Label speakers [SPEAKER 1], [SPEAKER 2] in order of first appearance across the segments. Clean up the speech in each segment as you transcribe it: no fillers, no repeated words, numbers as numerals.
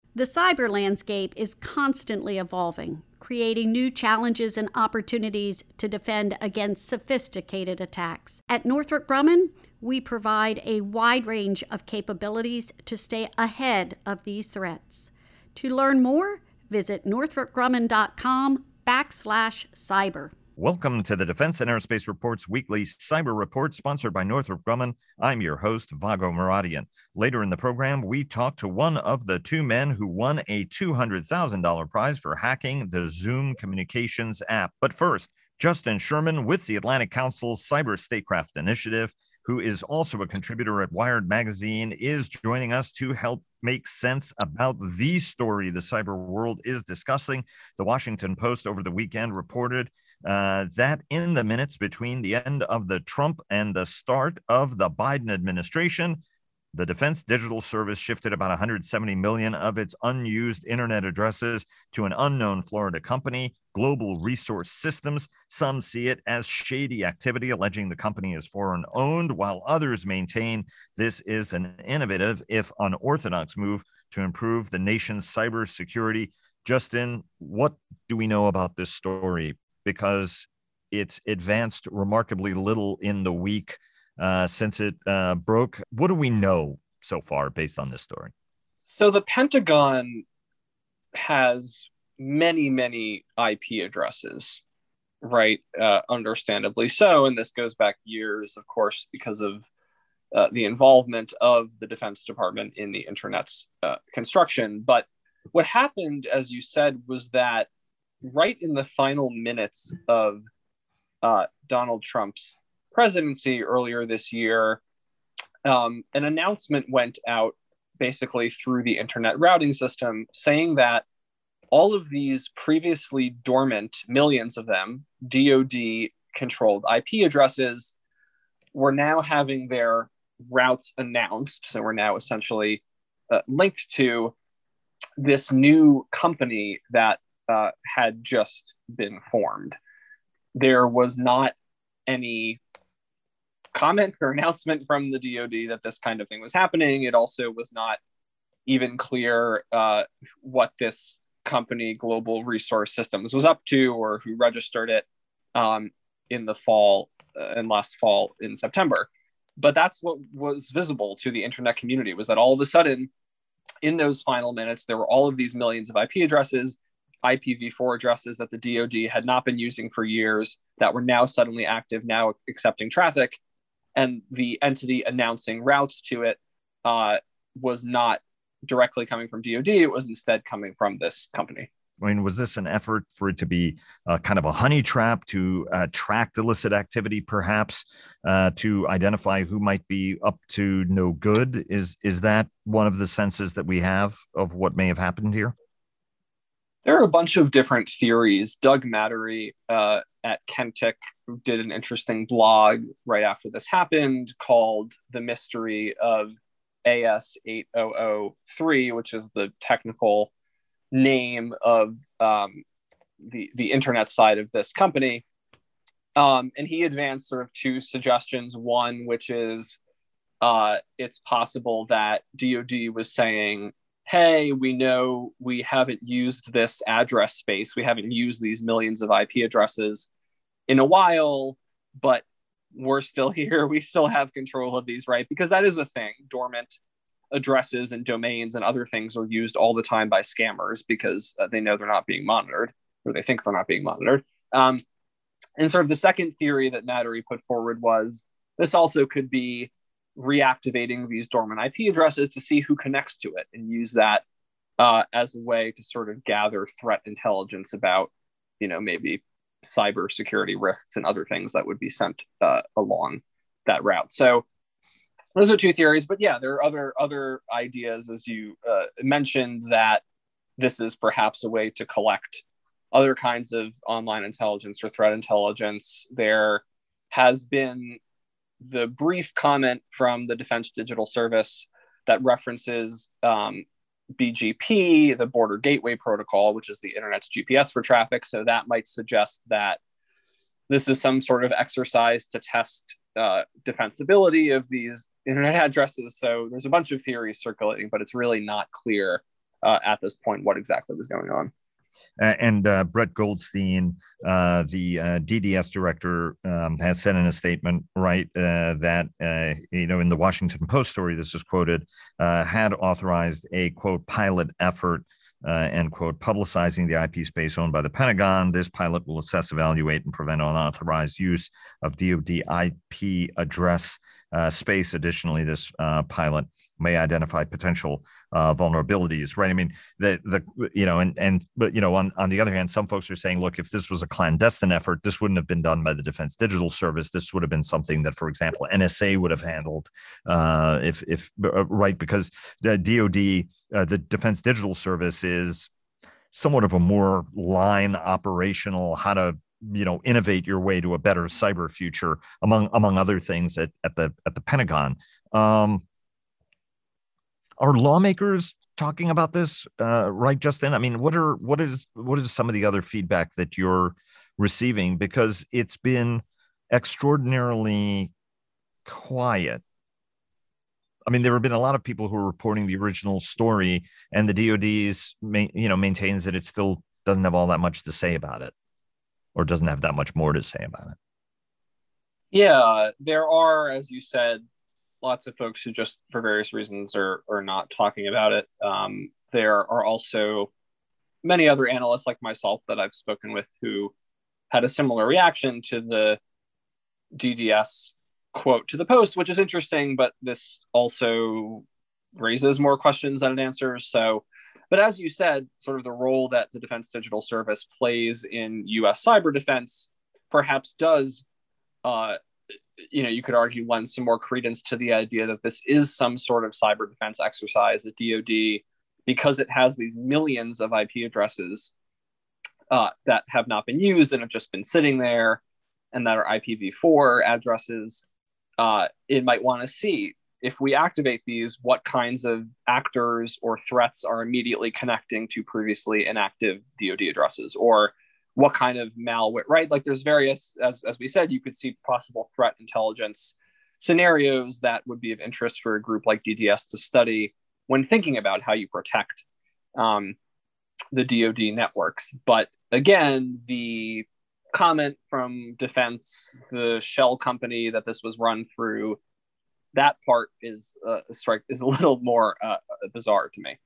[SPEAKER 1] The cyber landscape is constantly evolving, creating new challenges and opportunities to defend against sophisticated attacks. At Northrop Grumman, we provide a wide range of capabilities to stay ahead of these threats. To learn more, visit northropgrumman.com/cyber.
[SPEAKER 2] Welcome to the Defense and Aerospace Report's weekly cyber report, sponsored by Northrop Grumman. I'm your host, Vago Muradian. Later in the program, we talk to one of the two men who won a $200,000 prize for hacking the Zoom communications app. But first, Justin Sherman with the Atlantic Council's Cyber Statecraft Initiative, who is also a contributor at Wired Magazine, is joining us to help make sense about the story the cyber world is discussing. The Washington Post over the weekend reported that in the minutes between the end of the Trump and the start of the Biden administration, the Defense Digital Service shifted about 170 million of its unused internet addresses to an unknown Florida company, Global Resource Systems. Some see it as shady activity, alleging the company is foreign-owned, while others maintain this is an innovative, if unorthodox, move to improve the nation's cybersecurity. Justin, what do we know about this story? Because it's advanced remarkably little in the week since it broke. What do we know so far based on this story?
[SPEAKER 3] So the Pentagon has many IP addresses, right? Understandably so. And this goes back years, of course, because of the involvement of the Defense Department in the internet's construction. But what happened, as you said, was that right in the final minutes of Donald Trump's presidency earlier this year, an announcement went out basically through the internet routing system saying that all of these previously dormant, millions of them, DoD-controlled IP addresses were now having their routes announced. So we're now essentially linked to this new company that had just been formed. There was not any comment or announcement from the DoD that this kind of thing was happening. It also was not even clear what this company, Global Resource Systems, was up to or who registered it in the fall and last fall in September. But that's what was visible to the internet community, was that all of a sudden, in those final minutes, there were all of these millions of IP addresses, IPv4 addresses that the DoD had not been using for years that were now suddenly active, now accepting traffic. And the entity announcing routes to it was not directly coming from DoD. It was instead coming from this company.
[SPEAKER 2] I mean, was this an effort for it to be kind of a honey trap to attract illicit activity, perhaps, to identify who might be up to no good? Is that one of the senses that we have of what may have happened here?
[SPEAKER 3] There are a bunch of different theories. Doug Mattery at Kentic did an interesting blog right after this happened called The Mystery of AS8003, which is the technical name of the internet side of this company. And he advanced sort of two suggestions. One, which is it's possible that DoD was saying, hey, we know we haven't used this address space. We haven't used these millions of IP addresses in a while, but we're still here. We still have control of these, right? Because that is a thing. Dormant addresses and domains and other things are used all the time by scammers because they know they're not being monitored, or they think they're not being monitored. And sort of the second theory that Mattery put forward was this also could be reactivating these dormant IP addresses to see who connects to it and use that as a way to sort of gather threat intelligence about, maybe cybersecurity risks and other things that would be sent along that route. So those are two theories, but yeah, there are other ideas, as you mentioned, that this is perhaps a way to collect other kinds of online intelligence or threat intelligence. There has been the brief comment from the Defense Digital Service that references BGP, the Border Gateway Protocol, which is the internet's GPS for traffic. So that might suggest that this is some sort of exercise to test defensibility of these internet addresses. So there's a bunch of theories circulating, but it's really not clear at this point what exactly was going on.
[SPEAKER 2] And Brett Goldstein, the DDS director, has said in a statement, right, that, in the Washington Post story, this is quoted, had authorized a, quote, pilot effort, end quote, publicizing the IP space owned by the Pentagon. This pilot will assess, evaluate, and prevent unauthorized use of DoD IP address space. Additionally, this pilot may identify potential vulnerabilities, right? I mean, but on the other hand, some folks are saying, look, if this was a clandestine effort, this wouldn't have been done by the Defense Digital Service. This would have been something that, for example, NSA would have handled, right? Because the DoD, the Defense Digital Service, is somewhat of a more line operational, how to innovate your way to a better cyber future, among other things at the Pentagon. Are lawmakers talking about this, right, Justin? I mean, what is some of the other feedback that you're receiving? Because it's been extraordinarily quiet. I mean, there have been a lot of people who are reporting the original story, and the DoD's maintains that it still doesn't have all that much to say about it, or doesn't have that much more to say about it.
[SPEAKER 3] Yeah, there are, as you said, lots of folks who just, for various reasons, are not talking about it. There are also many other analysts like myself that I've spoken with who had a similar reaction to the DDS quote to the Post, which is interesting, but this also raises more questions than it answers. So, but as you said, sort of the role that the Defense Digital Service plays in U.S. cyber defense perhaps does, you could argue, lend some more credence to the idea that this is some sort of cyber defense exercise. The DoD, because it has these millions of IP addresses that have not been used and have just been sitting there, and that are IPv4 addresses, it might want to see, if we activate these, what kinds of actors or threats are immediately connecting to previously inactive DoD addresses, or what kind of malware, right? Like, there's various, as we said, you could see possible threat intelligence scenarios that would be of interest for a group like DDS to study when thinking about how you protect the DoD networks. But again, the comment from Defense, the shell company that this was run through, that part is a little more bizarre to me.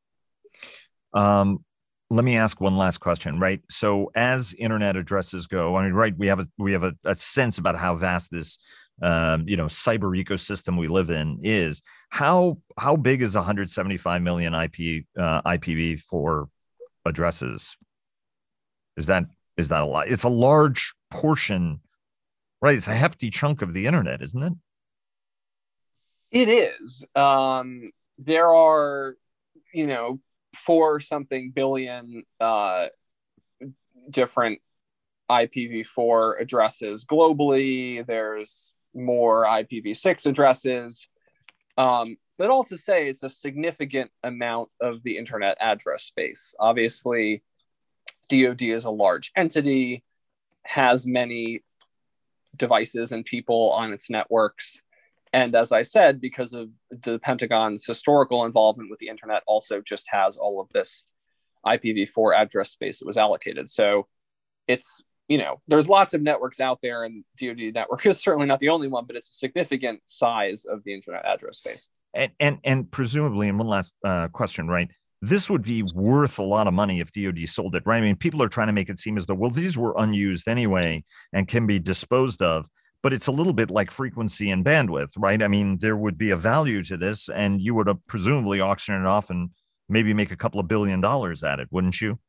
[SPEAKER 2] Let me ask one last question, right? So as internet addresses go, I mean, right, we have a sense about how vast this cyber ecosystem we live in is. How big is 175 million IPv4 addresses? Is that a lot? It's a large portion, right? It's a hefty chunk of the internet, isn't it?
[SPEAKER 3] It is. There are, 4-something billion different IPv4 addresses globally. There's more IPv6 addresses. But all to say, it's a significant amount of the internet address space. Obviously, DoD is a large entity, has many devices and people on its networks. And as I said, because of the Pentagon's historical involvement with the internet, also just has all of this IPv4 address space that was allocated. So it's, there's lots of networks out there, and DoD network is certainly not the only one, but it's a significant size of the internet address space.
[SPEAKER 2] And presumably, and one last question, right? This would be worth a lot of money if DoD sold it, right? I mean, people are trying to make it seem as though, well, these were unused anyway and can be disposed of. But it's a little bit like frequency and bandwidth, right? I mean, there would be a value to this, and you would presumably auction it off and maybe make a couple of $1 billion at it, wouldn't you?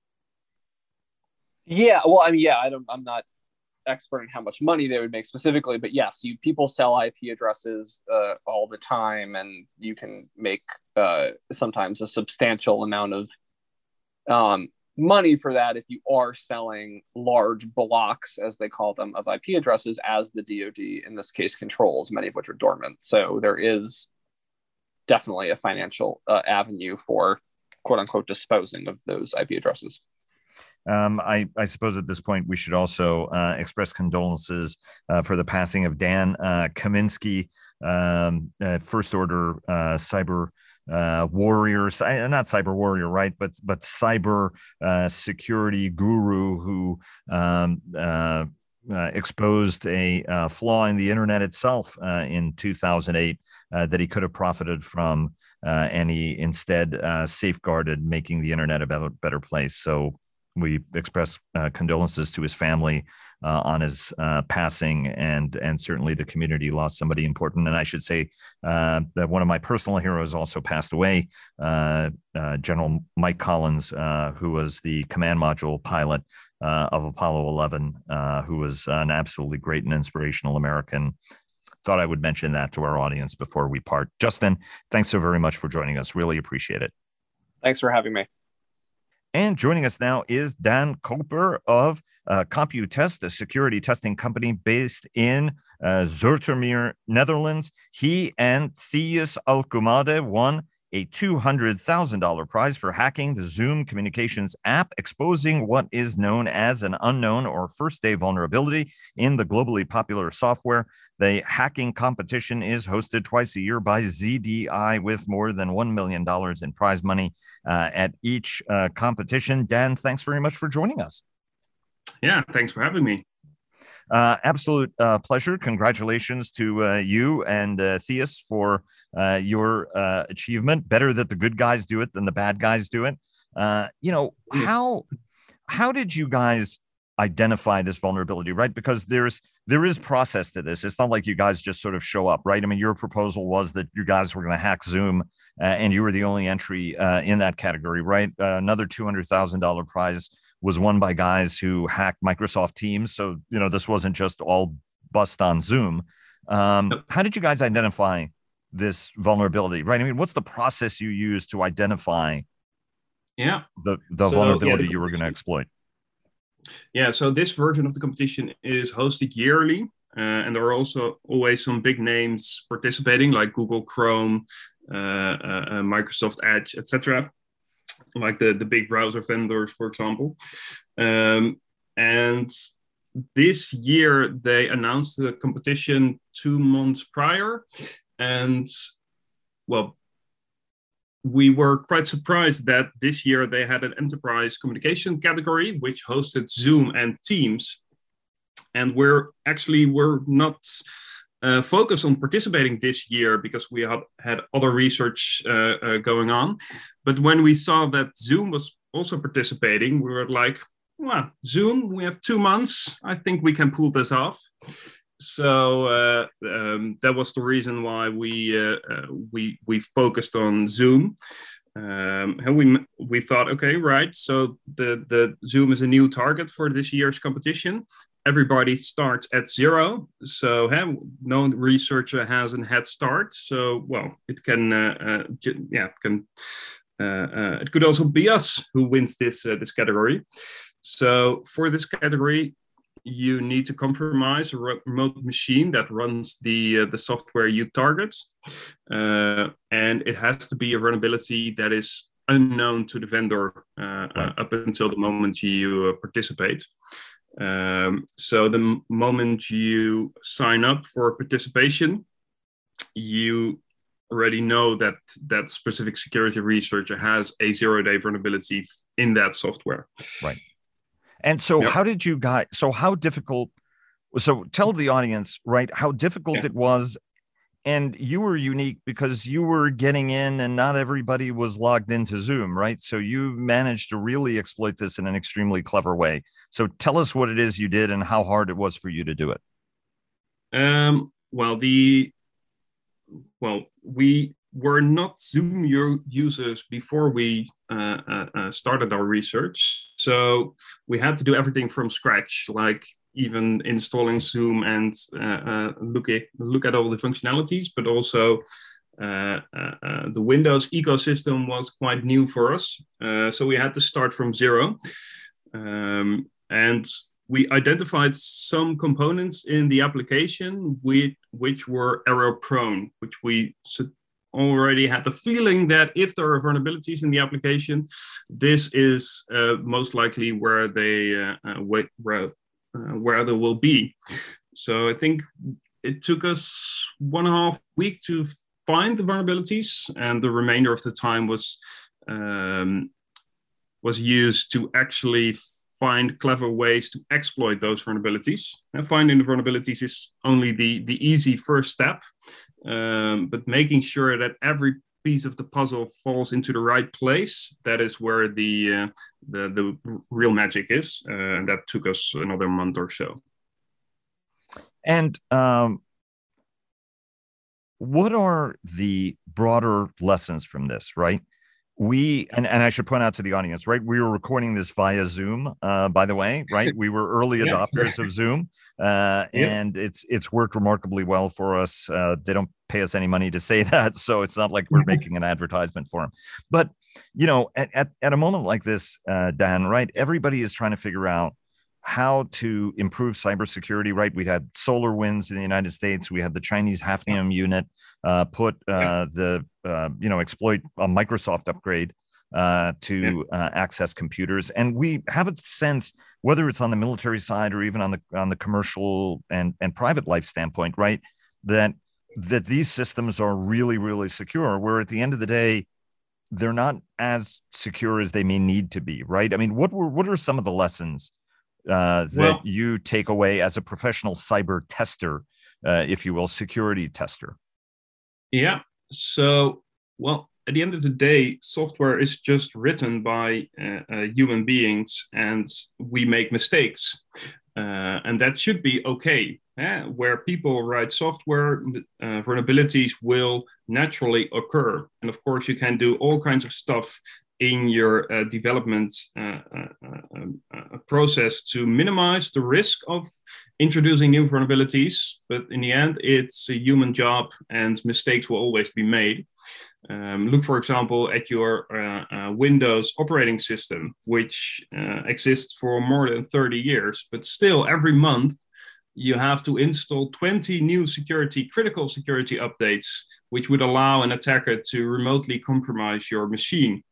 [SPEAKER 3] Yeah, well, I mean, I'm not expert in how much money they would make specifically, but yes, people sell IP addresses all the time, and you can make sometimes a substantial amount of money for that if you are selling large blocks, as they call them, of IP addresses, as the DoD in this case controls, many of which are dormant. So there is definitely a financial avenue for, quote unquote, disposing of those IP addresses.
[SPEAKER 2] I suppose at this point we should also express condolences for the passing of Dan Kaminsky, first order cyber warriors, not cyber warrior, right? But cyber security guru who exposed a flaw in the internet itself in 2008 that he could have profited from, and he instead safeguarded making the internet a better place. So we express condolences to his family on his passing, and certainly the community lost somebody important. And I should say that one of my personal heroes also passed away, General Mike Collins, who was the command module pilot of Apollo 11, who was an absolutely great and inspirational American. Thought I would mention that to our audience before we part. Justin, thanks so very much for joining us. Really appreciate it.
[SPEAKER 3] Thanks for having me.
[SPEAKER 2] And joining us now is Dan Koper of Computest, a security testing company based in Zoetermeer, Netherlands. He and Thijs Alkemade won a $200,000 prize for hacking the Zoom communications app, exposing what is known as an unknown or first-day vulnerability in the globally popular software. The hacking competition is hosted twice a year by ZDI with more than $1 million in prize money at each competition. Dan, thanks very much for joining us.
[SPEAKER 4] Yeah, thanks for having me.
[SPEAKER 2] Absolute pleasure. Congratulations to you and Thijs for your achievement. Better that the good guys do it than the bad guys do it. How did you guys identify this vulnerability, right? Because there is process to this. It's not like you guys just sort of show up, right? I mean, your proposal was that you guys were going to hack Zoom, and you were the only entry in that category, right? Another $200,000 prize was won by guys who hacked Microsoft Teams. So, this wasn't just all bust on Zoom. How did you guys identify this vulnerability, right? I mean, what's the process you use to identify the vulnerability you were going to exploit?
[SPEAKER 4] Yeah, so this version of the competition is hosted yearly. And there are also always some big names participating, like Google Chrome, Microsoft Edge, etc., like the big browser vendors, for example. And this year, they announced the competition 2 months prior. And, well, we were quite surprised that this year they had an enterprise communication category, which hosted Zoom and Teams. And we're not focused on participating this year because we had other research going on. But when we saw that Zoom was also participating, we were like, well, Zoom, we have 2 months. I think we can pull this off. So that was the reason why we focused on Zoom. And we thought, okay, right. So the Zoom is a new target for this year's competition. Everybody starts at zero, so no researcher has a head start. So, well, it can, it could also be us who wins this category. So, for this category, you need to compromise a remote machine that runs the software you target, and it has to be a vulnerability that is unknown to the vendor up until the moment you participate. So the moment you sign up for participation, you already know that that specific security researcher has a 0-day vulnerability in that software.
[SPEAKER 2] Right. And so how did you guys, how difficult, so tell the audience, right, how difficult it was. And you were unique because you were getting in and not everybody was logged into Zoom, right? So you managed to really exploit this in an extremely clever way. So tell us what it is you did and how hard it was for you to do it.
[SPEAKER 4] We were not Zoom users before we started our research. So we had to do everything from scratch, like even installing Zoom and look at all the functionalities, but also the Windows ecosystem was quite new for us. So we had to start from zero. And we identified some components in the application which were error prone, which we already had the feeling that if there are vulnerabilities in the application, this is most likely where they will be. So I think it took us 1.5 weeks to find the vulnerabilities, and the remainder of the time was used to actually find clever ways to exploit those vulnerabilities. And finding the vulnerabilities is only the easy first step, but making sure that every piece of the puzzle falls into the right place, that is where the real magic is. And that took us another month or so.
[SPEAKER 2] And what are the broader lessons from this, right? And I should point out to the audience, right? We were recording this via Zoom, by the way, right? We were early adopters of Zoom, and it's worked remarkably well for us. They don't pay us any money to say that, so it's not like we're making an advertisement for them. But at a moment like this, Dan, right? Everybody is trying to figure out how to improve cybersecurity, right? We had SolarWinds in the United States. We had the Chinese Hafnium unit exploit a Microsoft upgrade to access computers. And we have a sense, whether it's on the military side or even on the commercial and private life standpoint, right, that these systems are really, really secure, where at the end of the day, they're not as secure as they may need to be, right? I mean, what are some of the lessons that you take away as a professional cyber tester, if you will, security tester?
[SPEAKER 4] Yeah. So, at the end of the day, software is just written by human beings, and we make mistakes. And that should be okay. Where people write software, vulnerabilities will naturally occur. And of course, you can do all kinds of stuff in your development process to minimize the risk of introducing new vulnerabilities. But in the end, it's a human job, and mistakes will always be made. Look, for example, at your Windows operating system, which exists for more than 30 years, but still every month you have to install 20 new critical security updates, which would allow an attacker to remotely compromise your machine.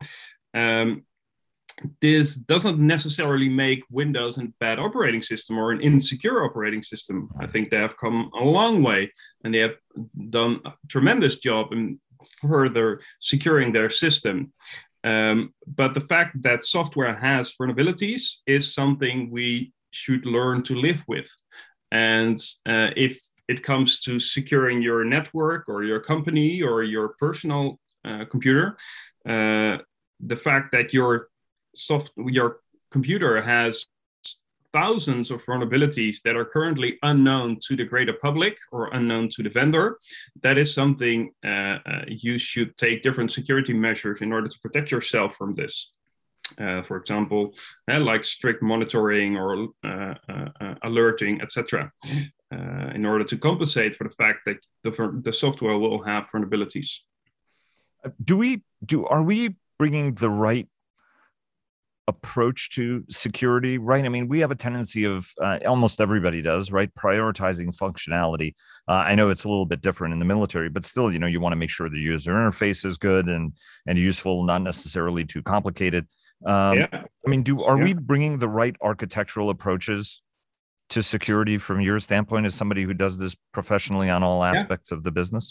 [SPEAKER 4] This doesn't necessarily make Windows a bad operating system or an insecure operating system. I think they have come a long way, and they have done a tremendous job in further securing their system. But the fact that software has vulnerabilities is something we should learn to live with. And if it comes to securing your network or your company or your personal computer, the fact that your computer has thousands of vulnerabilities that are currently unknown to the greater public or unknown to the vendor, that is something you should take different security measures in order to protect yourself from this. For example, like strict monitoring or alerting, etc., in order to compensate for the fact that the software will have vulnerabilities.
[SPEAKER 2] Are we bringing the right approach to security, right? I mean, we have a tendency of, almost everybody does, right, prioritizing functionality. I know it's a little bit different in the military, but still, you want to make sure the user interface is good and useful, not necessarily too complicated. I mean, are we bringing the right architectural approaches to security from your standpoint as somebody who does this professionally on all aspects of the business?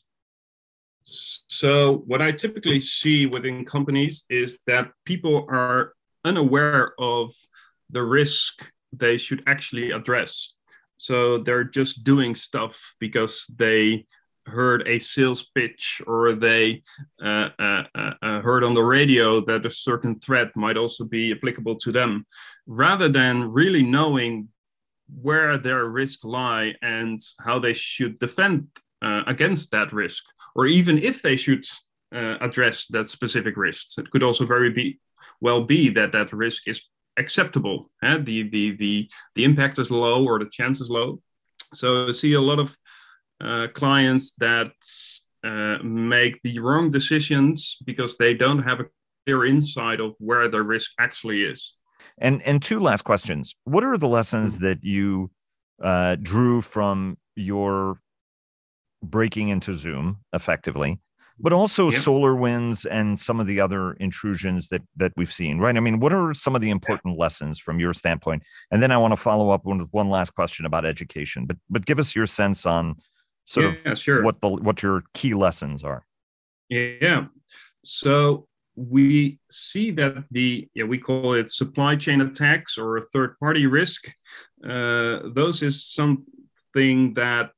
[SPEAKER 4] So what I typically see within companies is that people are unaware of the risk they should actually address. So they're just doing stuff because they heard a sales pitch or they heard on the radio that a certain threat might also be applicable to them, rather than really knowing where their risks lie and how they should defend against that risk, or even if they should address that specific risk. It could also well be that risk is acceptable. The impact is low or the chance is low. So I see a lot of clients that make the wrong decisions because they don't have a clear insight of where the risk actually is.
[SPEAKER 2] And two last questions. What are the lessons that you drew from your breaking into Zoom effectively, but also SolarWinds and some of the other intrusions that we've seen, right? I mean, what are some of the important lessons from your standpoint? And then I want to follow up with one last question about education, but give us your sense on sort of
[SPEAKER 4] sure.
[SPEAKER 2] what your key lessons are.
[SPEAKER 4] Yeah. So we see that we call it supply chain attacks or third-party risk. Those is something that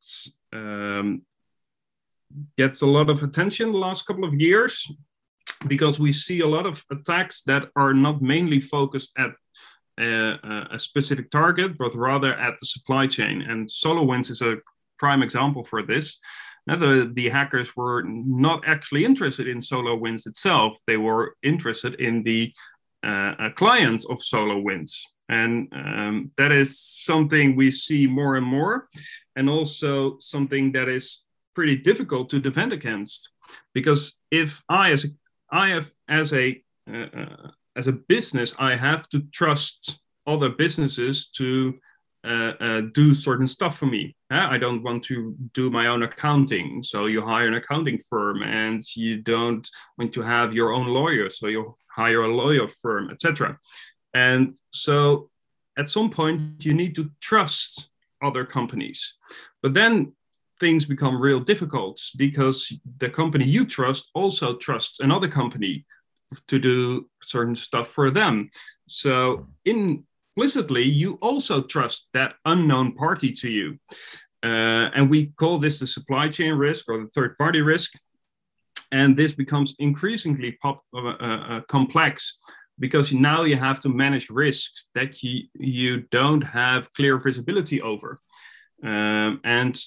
[SPEAKER 4] gets a lot of attention the last couple of years, because we see a lot of attacks that are not mainly focused at a specific target, but rather at the supply chain. And SolarWinds is a prime example for this. Now, the hackers were not actually interested in SolarWinds itself. They were interested in the clients of SolarWinds. And that is something we see more and more, and also something that is pretty difficult to defend against. Because if as a business, I have to trust other businesses to do certain stuff for me. I don't want to do my own accounting, so you hire an accounting firm, and you don't want to have your own lawyer, so you hire a lawyer firm, etc. And so at some point you need to trust other companies, but then things become real difficult, because the company you trust also trusts another company to do certain stuff for them. So implicitly, you also trust that unknown party to you. And we call this the supply chain risk or the third-party risk. And this becomes increasingly complex, because now you have to manage risks that you don't have clear visibility over. And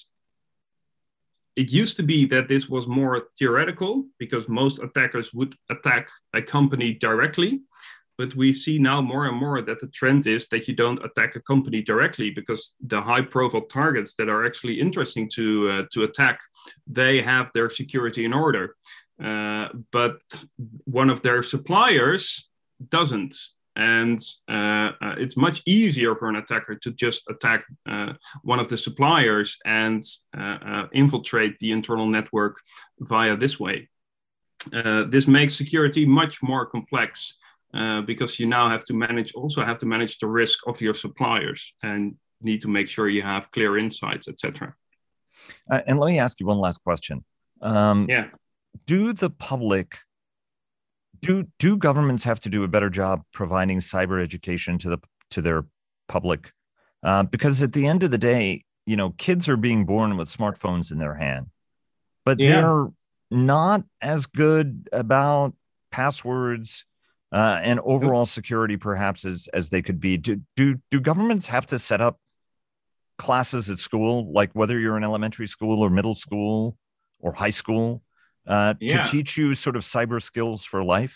[SPEAKER 4] it used to be that this was more theoretical, because most attackers would attack a company directly. But we see now more and more that the trend is that you don't attack a company directly, because the high-profile targets that are actually interesting to attack, they have their security in order. But one of their suppliers doesn't. And it's much easier for an attacker to just attack one of the suppliers and infiltrate the internal network via this way. This makes security much more complex, because you now have to manage the risk of your suppliers and need to make sure you have clear insights, etc.
[SPEAKER 2] And let me ask you one last question. Do the public, do governments have to do a better job providing cyber education to their public? Because at the end of the day, kids are being born with smartphones in their hand, but they're not as good about passwords and overall security, perhaps, as they could be. Do governments have to set up classes at school, like whether you're in elementary school or middle school or high school, to teach you sort of cyber skills for life?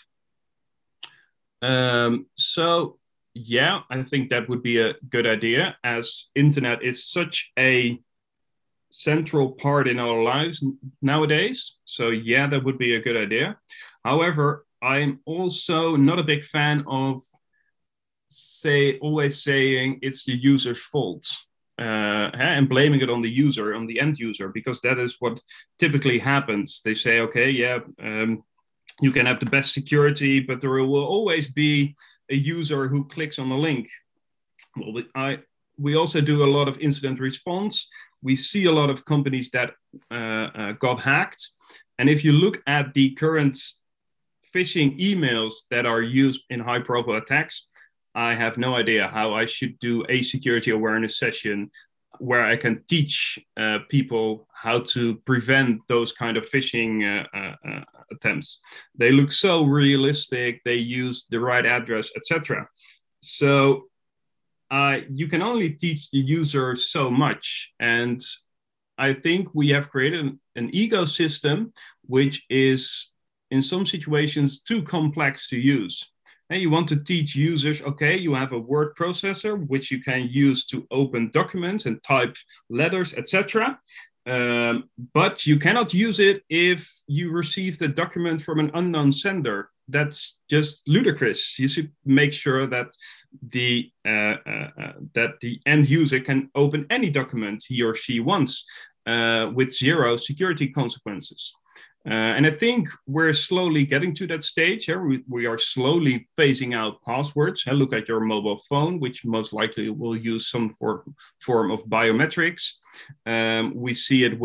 [SPEAKER 4] So, I think that would be a good idea, as internet is such a central part in our lives nowadays. So, that would be a good idea. However, I'm also not a big fan of always saying it's the user's fault. And blaming it on the user, on the end user, because that is what typically happens. They say, okay, you can have the best security, but there will always be a user who clicks on the link. Well, we also do a lot of incident response. We see a lot of companies that got hacked. And if you look at the current phishing emails that are used in high-profile attacks, I have no idea how I should do a security awareness session where I can teach people how to prevent those kind of phishing attempts. They look so realistic. They use the right address, etc. So you can only teach the user so much. And I think we have created an ecosystem which is, in some situations, too complex to use. And you want to teach users, okay, you have a word processor, which you can use to open documents and type letters, etc. But you cannot use it if you receive the document from an unknown sender. That's just ludicrous. You should make sure that the end user can open any document he or she wants with zero security consequences. And I think we're slowly getting to that stage. We are slowly phasing out passwords. Look at your mobile phone, which most likely will use some form of biometrics. We see it with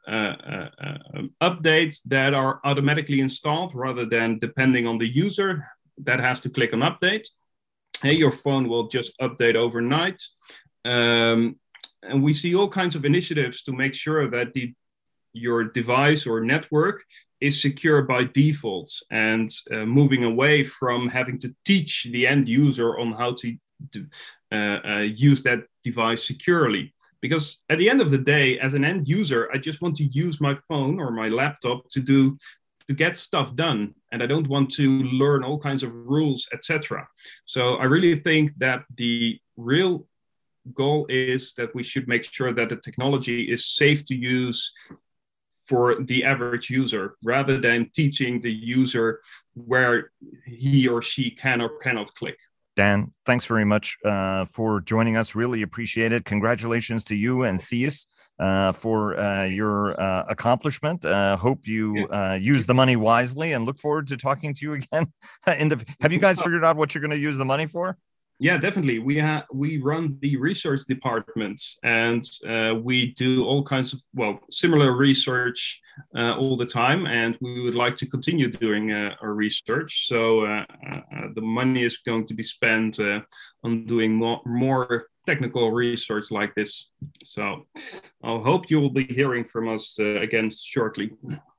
[SPEAKER 4] updates that are automatically installed rather than depending on the user that has to click on update. Hey, your phone will just update overnight. And we see all kinds of initiatives to make sure that your device or network is secure by default, and moving away from having to teach the end user on how to use that device securely. Because at the end of the day, as an end user, I just want to use my phone or my laptop to get stuff done, and I don't want to learn all kinds of rules, etc. So I really think that the real goal is that we should make sure that the technology is safe to use for the average user, rather than teaching the user where he or she can or cannot click.
[SPEAKER 2] Dan, thanks very much for joining us. Really appreciate it. Congratulations to you and Theus for your accomplishment. Hope you use the money wisely, and look forward to talking to you again. Have you guys figured out what you're going to use the money for?
[SPEAKER 4] Yeah, definitely. We run the research departments, and we do all kinds of similar research all the time, and we would like to continue doing our research. So the money is going to be spent on doing more technical research like this. So I hope you will be hearing from us again shortly.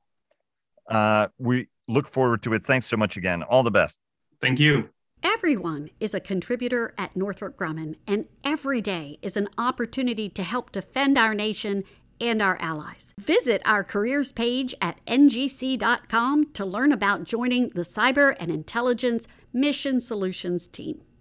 [SPEAKER 2] We look forward to it. Thanks so much again. All the best.
[SPEAKER 4] Thank you.
[SPEAKER 1] Everyone is a contributor at Northrop Grumman, and every day is an opportunity to help defend our nation and our allies. Visit our careers page at ngc.com to learn about joining the Cyber and Intelligence Mission Solutions team.